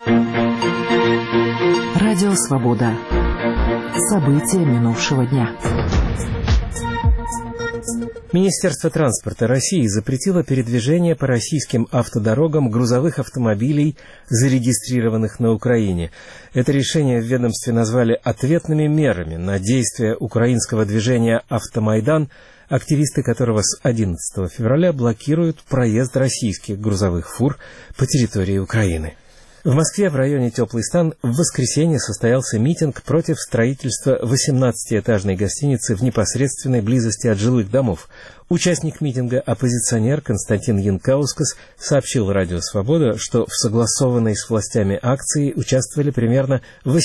Радио «Свобода». События минувшего дня. Министерство транспорта России запретило передвижение по российским автодорогам грузовых автомобилей, зарегистрированных на Украине. Это решение в ведомстве назвали ответными мерами на действия украинского движения «Автомайдан», активисты которого с 11 февраля блокируют проезд российских грузовых фур по территории Украины. В Москве в районе Теплый Стан в воскресенье состоялся митинг против строительства 18-этажной гостиницы в непосредственной близости от жилых домов. Участник митинга, оппозиционер Константин Янкаускас, сообщил Радио «Свобода», что в согласованной с властями акции участвовали примерно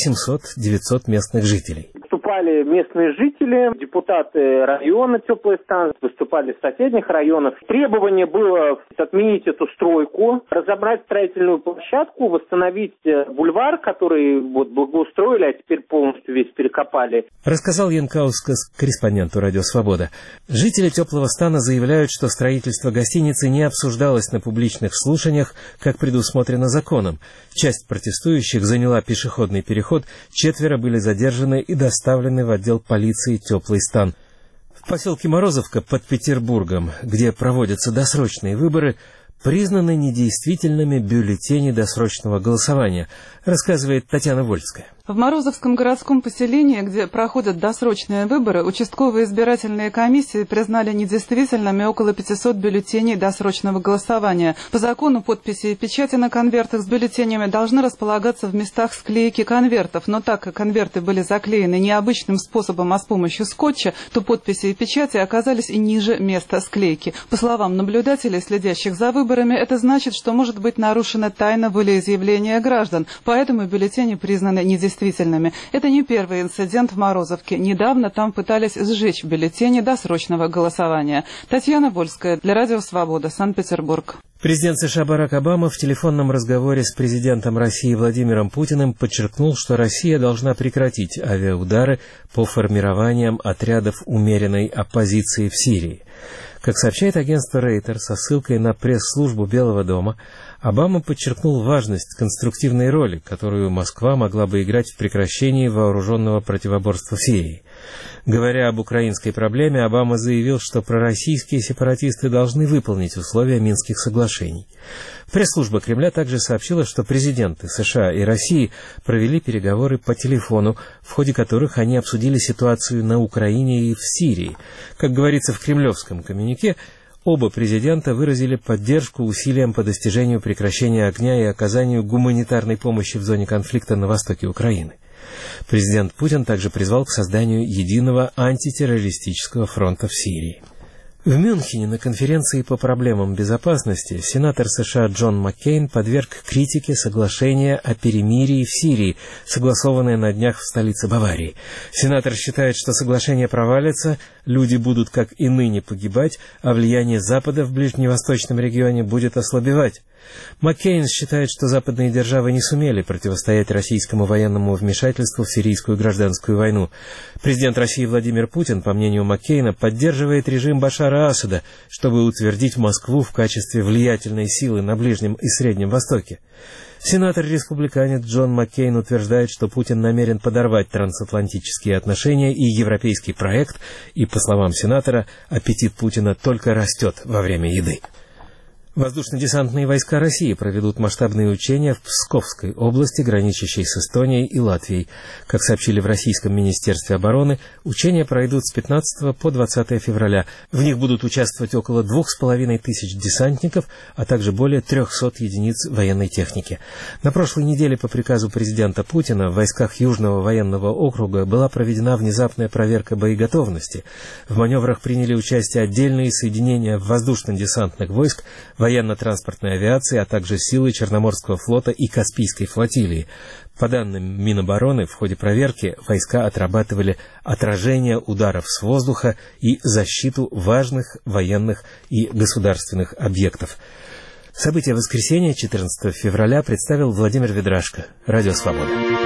800-900 местных жителей. Выступали местные жители, депутаты района Теплый Стан, выступали из соседних районов. Требование было отменить эту стройку, разобрать строительную площадку, восстановить бульвар, который благоустроили, а теперь полностью весь перекопали. Рассказал Янкаускас корреспонденту Радио «Свобода». Жители Теплого Стана заявляют, что строительство гостиницы не обсуждалось на публичных слушаниях, как предусмотрено законом. Часть протестующих заняла пешеходный переход, 4 были задержаны и доставлены в отдел полиции «Теплый Стан». В поселке Морозовка под Петербургом, где проводятся досрочные выборы, признаны недействительными бюллетени досрочного голосования, рассказывает Татьяна Вольская. В Морозовском городском поселении, где проходят досрочные выборы, участковые избирательные комиссии признали недействительными около 500 бюллетеней досрочного голосования. По закону подписи и печати на конвертах с бюллетенями должны располагаться в местах склейки конвертов, но так как конверты были заклеены не обычным способом, а с помощью скотча, то подписи и печати оказались и ниже места склейки. По словам наблюдателей, следящих за выборами, это значит, что может быть нарушена тайна волеизъявления граждан, поэтому бюллетени признаны недействительными. Это не первый инцидент в Морозовке. Недавно там пытались сжечь бюллетени досрочного голосования. Татьяна Вольская для Радио «Свобода», Санкт-Петербург. Президент США Барак Обама в телефонном разговоре с президентом России Владимиром Путиным подчеркнул, что Россия должна прекратить авиаудары по формированиям отрядов умеренной оппозиции в Сирии. Как сообщает агентство Рейтер со ссылкой на пресс-службу Белого дома, Обама подчеркнул важность конструктивной роли, которую Москва могла бы играть в прекращении вооруженного противоборства в Сирии. Говоря об украинской проблеме, Обама заявил, что пророссийские сепаратисты должны выполнить условия Минских соглашений. Пресс-служба Кремля также сообщила, что президенты США и России провели переговоры по телефону, в ходе которых они обсудили ситуацию на Украине и в Сирии. Как говорится в кремлевском коммюнике, оба президента выразили поддержку усилиям по достижению прекращения огня и оказанию гуманитарной помощи в зоне конфликта на востоке Украины. Президент Путин также призвал к созданию единого антитеррористического фронта в Сирии. В Мюнхене на конференции по проблемам безопасности сенатор США Джон Маккейн подверг критике соглашение о перемирии в Сирии, согласованное на днях в столице Баварии. Сенатор считает, что соглашение провалится, люди будут как и ныне погибать, а влияние Запада в ближневосточном регионе будет ослабевать. Маккейн считает, что западные державы не сумели противостоять российскому военному вмешательству в сирийскую гражданскую войну. Президент России Владимир Путин, по мнению Маккейна, поддерживает режим Башара Асада, чтобы утвердить Москву в качестве влиятельной силы на Ближнем и Среднем Востоке. Сенатор-республиканец Джон Маккейн утверждает, что Путин намерен подорвать трансатлантические отношения и европейский проект, и, по словам сенатора, аппетит Путина только растет во время еды. Воздушно-десантные войска России проведут масштабные учения в Псковской области, граничащей с Эстонией и Латвией. Как сообщили в Российском министерстве обороны, учения пройдут с 15 по 20 февраля. В них будут участвовать около 2500 десантников, а также более 300 единиц военной техники. На прошлой неделе по приказу президента Путина в войсках Южного военного округа была проведена внезапная проверка боеготовности. В маневрах приняли участие отдельные соединения воздушно-десантных войск, военно-транспортной авиации, а также силы Черноморского флота и Каспийской флотилии. По данным Минобороны, в ходе проверки войска отрабатывали отражение ударов с воздуха и защиту важных военных и государственных объектов. События воскресенья, 14 февраля, представил Владимир Ведрашко. Радио «Свобода».